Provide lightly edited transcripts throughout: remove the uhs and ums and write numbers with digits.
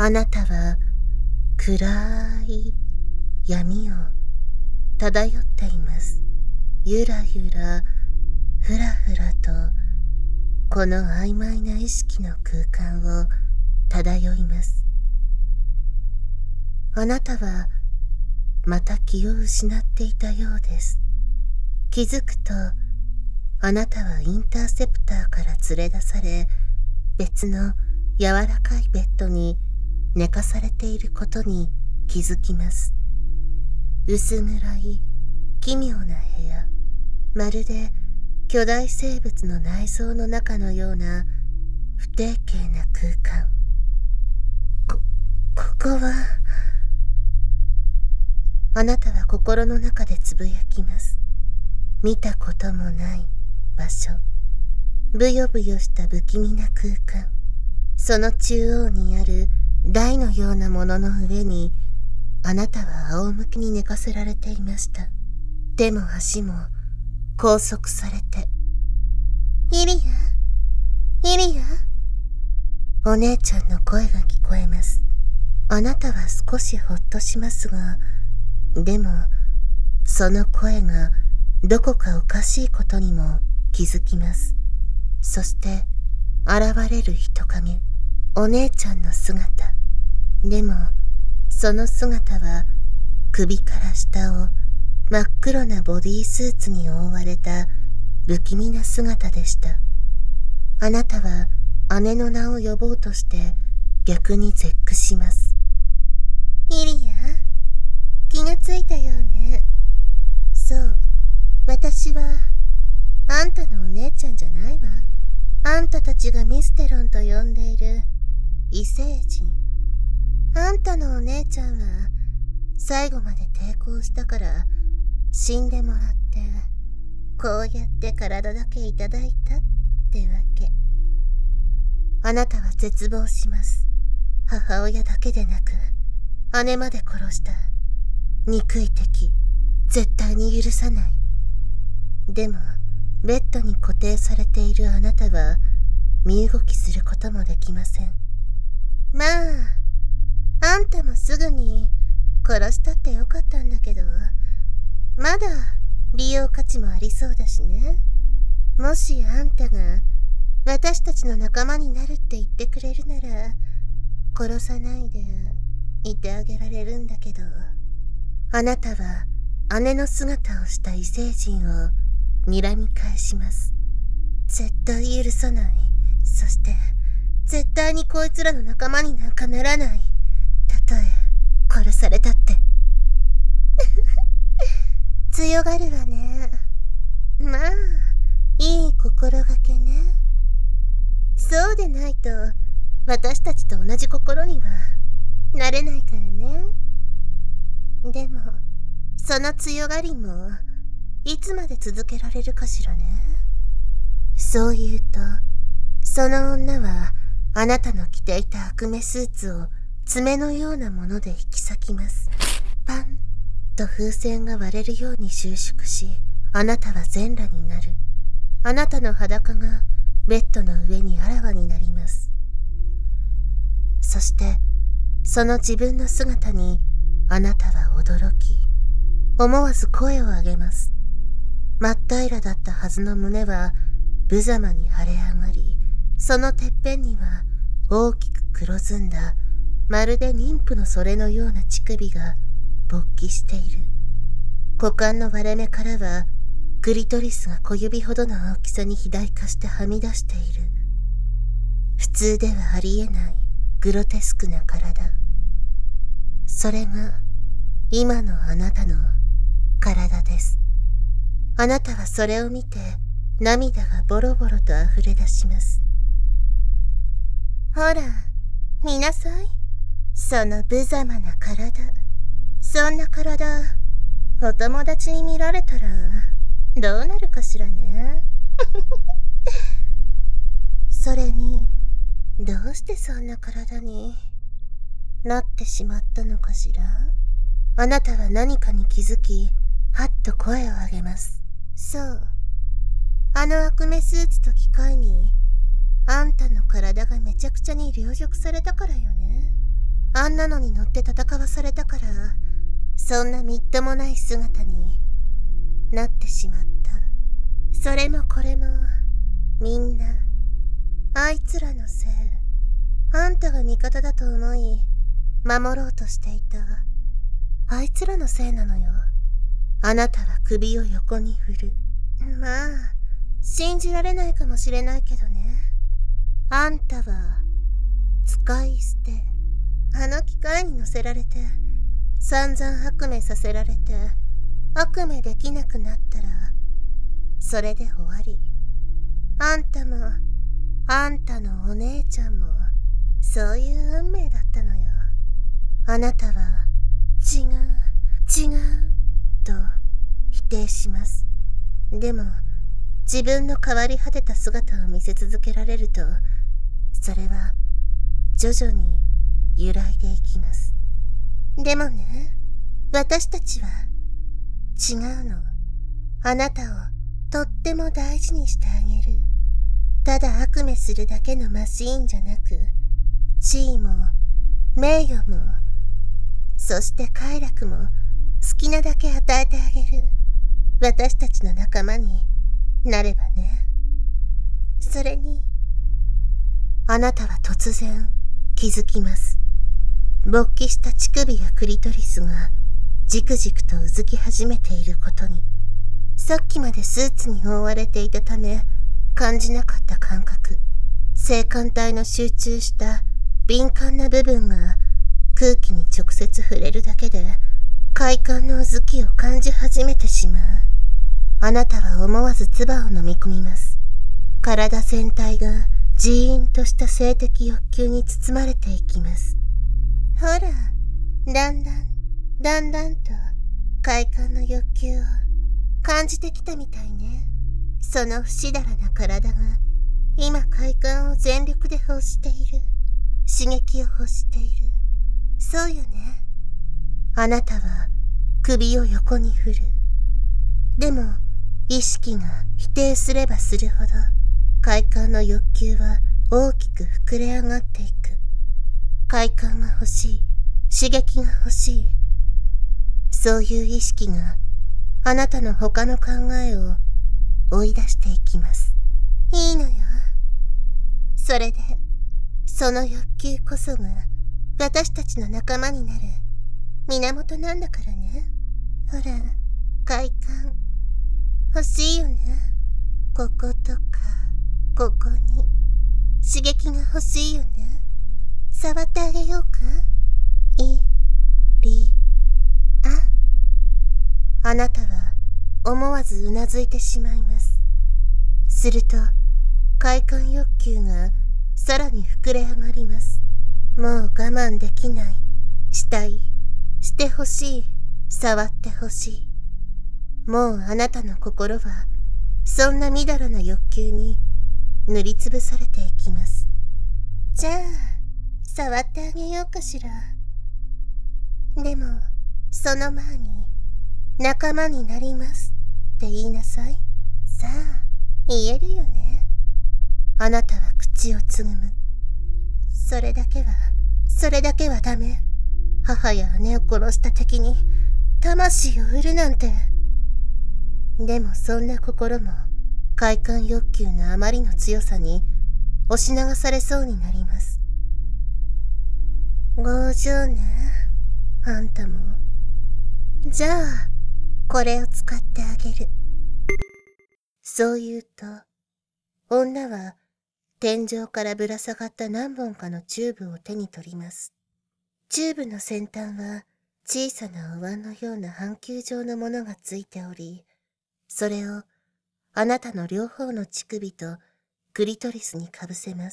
あなたは暗い闇を漂っています。ゆらゆら、ふらふらと、この曖昧な意識の空間を漂います。あなたはまた気を失っていたようです。気づくと、あなたはインターセプターから連れ出され、別の柔らかいベッドに寝かされていることに気づきます。薄暗い奇妙な部屋、まるで巨大生物の内臓の中のような不定形な空間。ここは、あなたは心の中でつぶやきます。見たこともない場所。ぶよぶよした不気味な空間。その中央にある台のようなものの上に、あなたは仰向けに寝かせられていました。手も足も拘束されて。イリア、イリア。お姉ちゃんの声が聞こえます。あなたは少しほっとしますが、でも、その声がどこかおかしいことにも気づきます。そして、現れる人影、お姉ちゃんの姿。でも、その姿は、首から下を真っ黒なボディースーツに覆われた不気味な姿でした。あなたは姉の名を呼ぼうとして逆に絶句します。イリア、気がついたようね。そう、私は、あんたのお姉ちゃんじゃないわ。あんたたちがミステロンと呼んでいる異星人。あんたのお姉ちゃんは最後まで抵抗したから死んでもらって、こうやって体だけいただいたってわけ。あなたは絶望します。母親だけでなく姉まで殺した憎い敵、絶対に許さない。でもベッドに固定されているあなたは身動きすることもできません。まあ、あんたもすぐに殺したってよかったんだけど、まだ利用価値もありそうだしね。もしあんたが私たちの仲間になるって言ってくれるなら、殺さないでいてあげられるんだけど。あなたは姉の姿をした異星人を睨み返します。絶対許さない。そして絶対にこいつらの仲間になんかならない。たとえ殺されたって強がるわね。まあ、いい心がけね。そうでないと私たちと同じ心にはなれないからね。でもその強がりもいつまで続けられるかしらね。そう言うと、その女はあなたの着ていた悪魔スーツを爪のようなもので引き裂きます。パンと風船が割れるように収縮し、あなたは全裸になる。あなたの裸がベッドの上にあらわになります。そしてその自分の姿にあなたは驚き、思わず声を上げます。真っ平らだったはずの胸は無様に腫れ上がり、そのてっぺんには大きく黒ずんだ、まるで妊婦のそれのような乳首が勃起している。股間の割れ目からはクリトリスが小指ほどの大きさに肥大化してはみ出している。普通ではありえないグロテスクな体。それが今のあなたの体です。あなたはそれを見て涙がボロボロと溢れ出します。ほら、見なさい。その無様な体。そんな体、お友達に見られたらどうなるかしらね。それに、どうしてそんな体になってしまったのかしら。あなたは何かに気づき、はっと声を上げます。そう。あの悪魔スーツと機械に、あんたの体がめちゃくちゃに凌辱されたからよね。 あんなのに乗って戦わされたから、そんなみっともない姿になってしまった。それもこれも、みんな、あいつらのせい。あんたが味方だと思い、守ろうとしていた。あいつらのせいなのよ。あなたは首を横に振る。まあ、信じられないかもしれないけどね。あんたは、使い捨て。あの機械に乗せられて、散々悪夢させられて、悪夢できなくなったら、それで終わり。あんたも、あんたのお姉ちゃんも、そういう運命だったのよ。あなたは、違う、違う、と否定します。でも、自分の変わり果てた姿を見せ続けられると、それは、徐々に揺らいでいきます。でもね、私たちは、違うの。あなたをとっても大事にしてあげる。ただ悪夢するだけのマシーンじゃなく、地位も、名誉も、そして快楽も好きなだけ与えてあげる。私たちの仲間になればね。それに、あなたは突然気づきます。勃起した乳首やクリトリスがじくじくとうずき始めていることに。さっきまでスーツに覆われていたため感じなかった感覚。性感帯の集中した敏感な部分が空気に直接触れるだけで快感のうずきを感じ始めてしまう。あなたは思わず唾を飲み込みます。体全体がジーンとした性的欲求に包まれていきます。ほら、だんだんと快感の欲求を感じてきたみたいね。その不死だらな体が今快感を全力で欲している。刺激を欲している。そうよね。あなたは首を横に振る。でも意識が否定すればするほど快感の欲求は大きく膨れ上がっていく。快感が欲しい。刺激が欲しい。そういう意識があなたの他の考えを追い出していきます。いいのよ。それで、その欲求こそが私たちの仲間になる源なんだからね。ほら、快感欲しいよね。こことか、ここに刺激が欲しいよね。触ってあげようか。あなたは思わずうなずいてしまいます。すると、快感欲求がさらに膨れ上がります。もう我慢できない。したい。してほしい。触ってほしい。もうあなたの心は、そんなみだらな欲求に塗りつぶされていきます。じゃあ、触ってあげようかしら。でも、その前に、仲間になりますって言いなさい。さあ、言えるよね。あなたは口をつぐむ。それだけはダメ。母や姉を殺した敵に魂を売るなんて。でもそんな心も快感欲求のあまりの強さに押し流されそうになります。強情ね、あんたも。じゃあ、これを使ってあげる。そう言うと、女は天井からぶら下がった何本かのチューブを手に取ります。チューブの先端は小さなお椀のような半球状のものがついており、それをあなたの両方の乳首とクリトリスにかぶせます。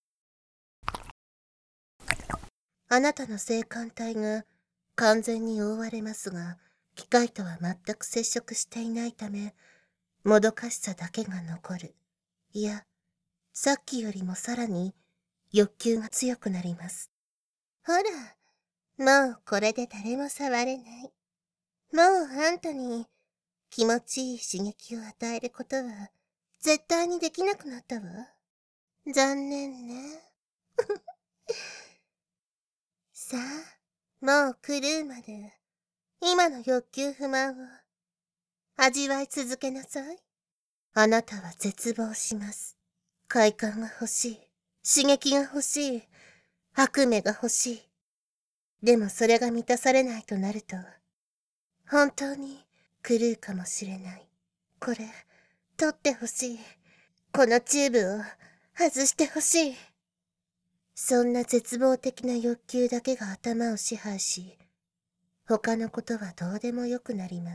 あなたの性感帯が完全に覆われますが、機械とは全く接触していないため、もどかしさだけが残る。いや、さっきよりもさらに欲求が強くなります。ほら、もうこれで誰も触れない。もうあんたに気持ちいい刺激を与えることは絶対にできなくなったわ。残念ね。 さあ、もう狂うまで、今の欲求不満を味わい続けなさい。あなたは絶望します。快感が欲しい。刺激が欲しい。悪夢が欲しい。でもそれが満たされないとなると、本当に狂うかもしれない。これ、取ってほしい。このチューブを外してほしい。そんな絶望的な欲求だけが頭を支配し、他のことはどうでもよくなります。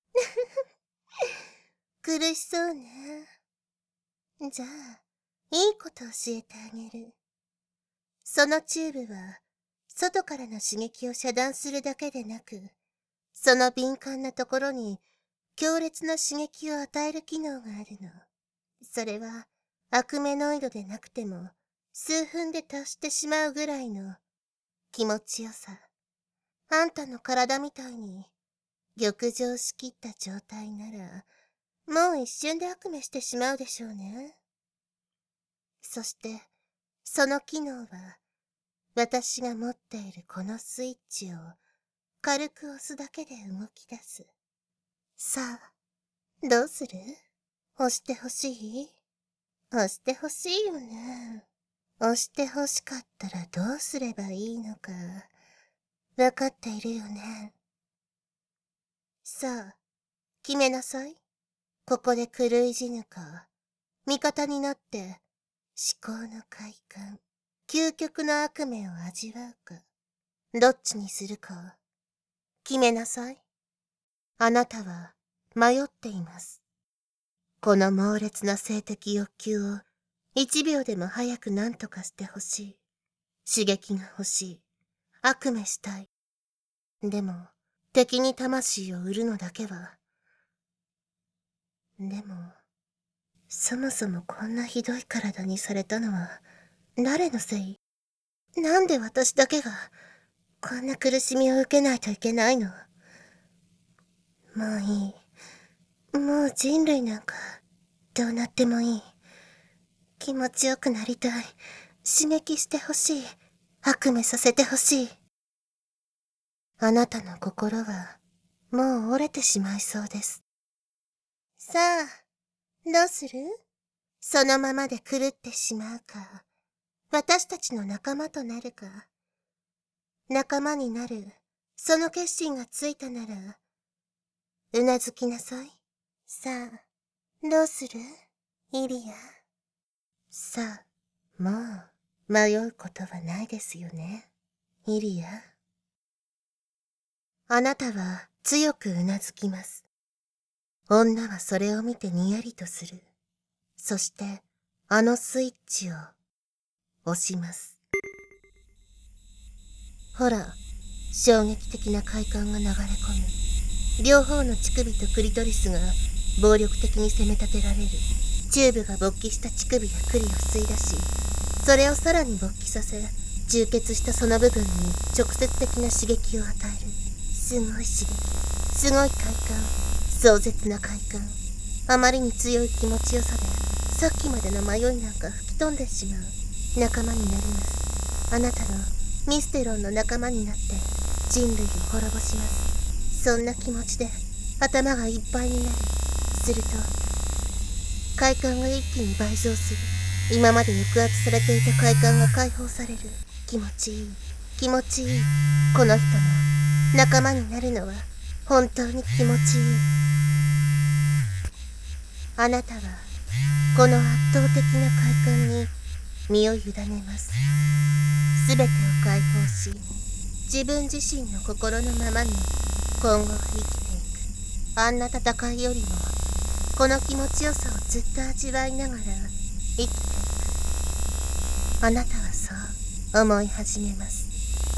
苦しそうね。じゃあ、いいこと教えてあげる。そのチューブは、外からの刺激を遮断するだけでなく、その敏感なところに強烈な刺激を与える機能があるの。それは、悪メノイドでなくても、数分で達してしまうぐらいの気持ちよさ。あんたの体みたいに、玉上しきった状態なら、もう一瞬で悪夢してしまうでしょうね。そして、その機能は、私が持っているこのスイッチを軽く押すだけで動き出す。さあ、どうする？押してほしい？押してほしいよね。押してほしかったらどうすればいいのか、わかっているよね。さあ、決めなさい。ここで狂い死ぬか、味方になって至高の快感、究極の悪夢を味わうか、どっちにするか、決めなさい。あなたは迷っています。この猛烈な性的欲求を1秒でも早く何とかしてほしい。刺激が欲しい。悪夢したい。でも、敵に魂を売るのだけは。でも、そもそもこんなひどい体にされたのは、誰のせい？なんで私だけが、こんな苦しみを受けないといけないの？もういい。もう人類なんか、どうなってもいい。気持ちよくなりたい。刺激してほしい。悪夢させてほしい。あなたの心は、もう折れてしまいそうです。さあ、どうする？そのままで狂ってしまうか、私たちの仲間となるか。仲間になる、その決心がついたなら、うなずきなさい。さあ、どうする？イリア。さあ、もう、迷うことはないですよね。イリア。あなたは強くうなずきます。女はそれを見てにやりとする。そして、あのスイッチを押します。ほら、衝撃的な快感が流れ込む。両方の乳首とクリトリスが暴力的に責め立てられる。チューブが勃起した乳首やクリを吸い出し、それをさらに勃起させ、充血したその部分に直接的な刺激を与える。すごい刺激、すごい快感、壮絶な快感。あまりに強い気持ちよさで、さっきまでの迷いなんか吹き飛んでしまう。仲間になります。あなたのミステロンの仲間になって人類を滅ぼします。そんな気持ちで頭がいっぱいになる。すると、快感が一気に倍増する。今まで抑圧されていた快感が解放される。気持ちいい。気持ちいい。この人の仲間になるのは本当に気持ちいい。あなたはこの圧倒的な快感に身を委ねます。すべてを解放し、自分自身の心のままに今後は生きていく。あんな戦いよりもこの気持ちよさをずっと味わいながら生きていく。あなたはそう思い始めます。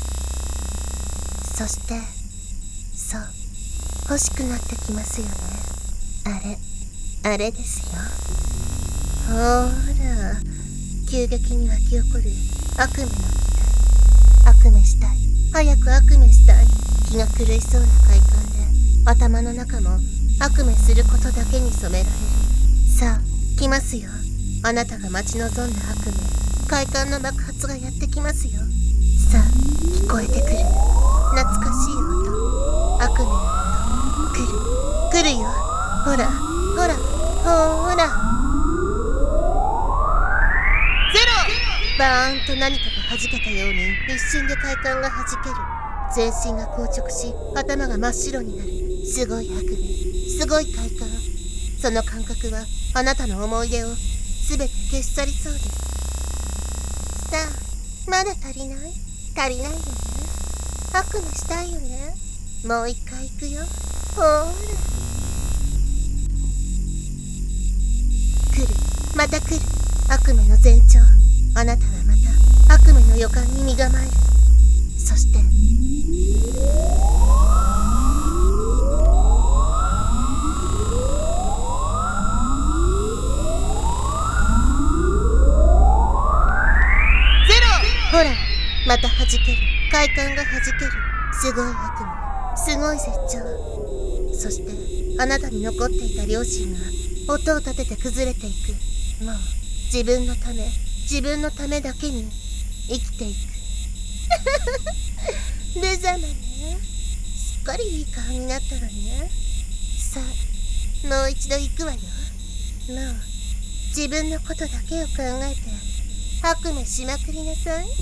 そして、そう、欲しくなってきますよね。あれですよ。ほーら、急激に湧き起こる悪夢の期待。悪夢したい。早く悪夢したい。気が狂いそうな快感で、頭の中も悪夢することだけに染められる。さあ、来ますよ。あなたが待ち望んだ悪夢。快感の爆発がやってきますよ。さあ、 聞こえてくる懐かしい音、悪夢の音。来るよ。ほらほらほら。ゼロ。バーンと何かが弾けたように一瞬で快感が弾ける。全身が硬直し、頭が真っ白になる。すごい悪夢、すごい快感。その感覚はあなたの思い出をすべて消し去りそうです。さあ、まだ足りないよね。悪夢したいよね。もう一回行くよ。ほーら。来る、また来る。悪夢の前兆。あなたはまた悪夢の予感に身構える。そしてほら、また弾ける。快感が弾ける。すごい悪夢、すごい絶頂。そしてあなたに残っていた両親が音を立てて崩れていく。もう自分のためだけに生きていく。無様ね。すっかりいい顔になったわね。さあ、もう一度行くわよ。もう自分のことだけを考えて悪夢しまくりなさい。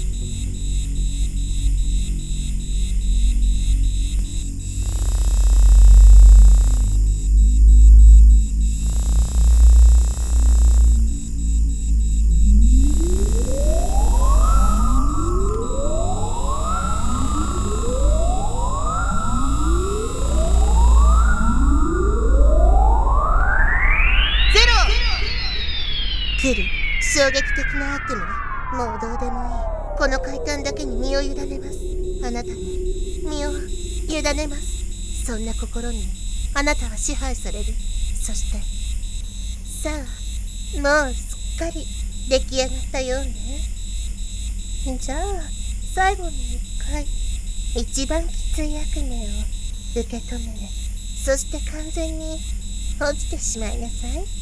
来る、衝撃的な悪夢。もうどうでもいい。この快感だけに身を委ねます。あなたに身を委ねます。そんな心にあなたは支配される。そしてさあ、もうすっかり出来上がったようね。じゃあ最後に一回一番きつい悪夢を受け止め、そして完全に落ちてしまいなさい。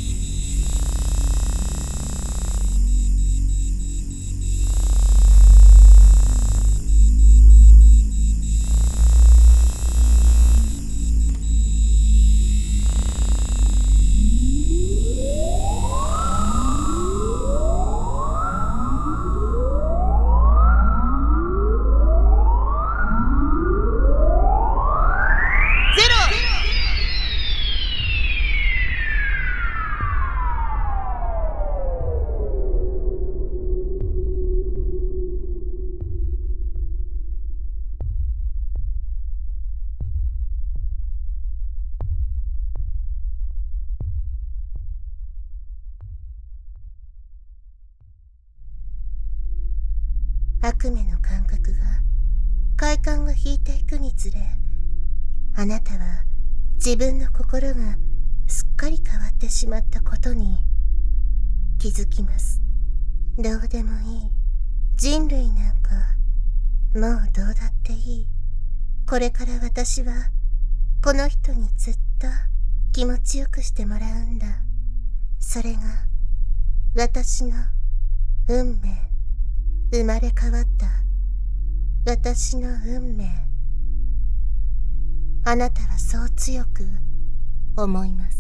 悪夢の感覚が、快感が引いていくにつれ、あなたは自分の心がすっかり変わってしまったことに気づきます。どうでもいい。人類なんか、もうどうだっていい。これから私は、この人にずっと気持ちよくしてもらうんだ。それが、私の運命。生まれ変わった私の運命。あなたはそう強く思います。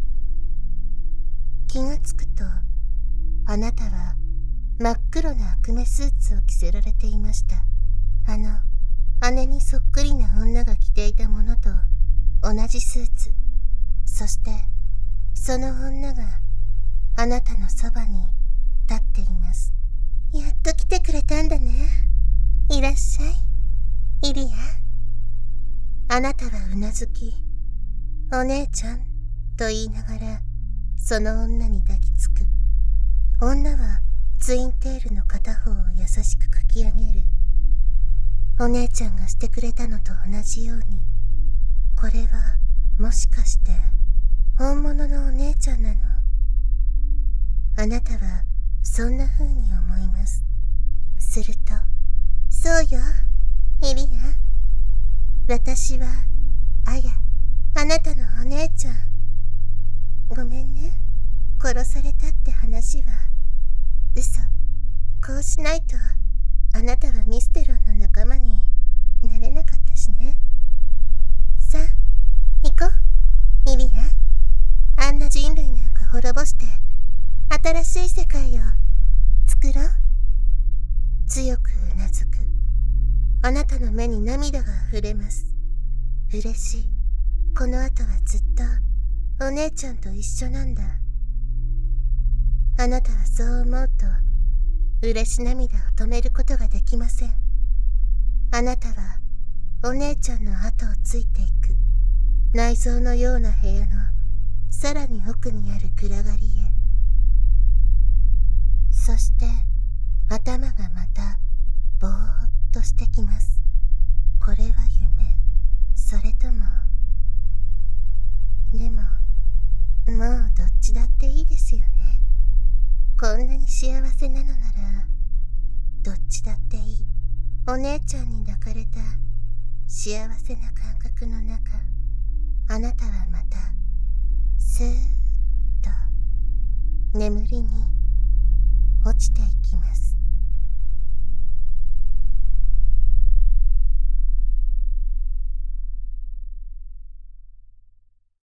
気がつくと、あなたは真っ黒な悪夢スーツを着せられていました。姉にそっくりな女が着ていたものと同じスーツ。そしてその女があなたのそばに立っています。やっと来てくれたんだね。いらっしゃい、イリア。あなたはうなずき、お姉ちゃんと言いながら、その女に抱きつく。女はツインテールの片方を優しくかき上げる。お姉ちゃんがしてくれたのと同じように、これはもしかして本物のお姉ちゃんなの？あなたはそんな風に思います。すると、そうよ、イリア。私は、あなたのお姉ちゃん。ごめんね。殺されたって話は、嘘。こうしないと、 あなたはミステロンの仲間になれなかったしね。さあ、行こう、イリア。あんな人類なんか滅ぼして、新しい世界を作ろう。強くうなずく。あなたの目に涙が溢れます。嬉しい。この後はずっとお姉ちゃんと一緒なんだ。あなたはそう思うと、嬉し涙を止めることができません。あなたはお姉ちゃんの後をついていく。内臓のような部屋のさらに奥にある暗がりへ。そして頭がまたぼーっとしてきます。これは夢、それとも。でも、もうどっちだっていいですよね。こんなに幸せなのなら、どっちだっていい。お姉ちゃんに抱かれた幸せな感覚の中、あなたはまた、スーッと眠りに落ちていきます。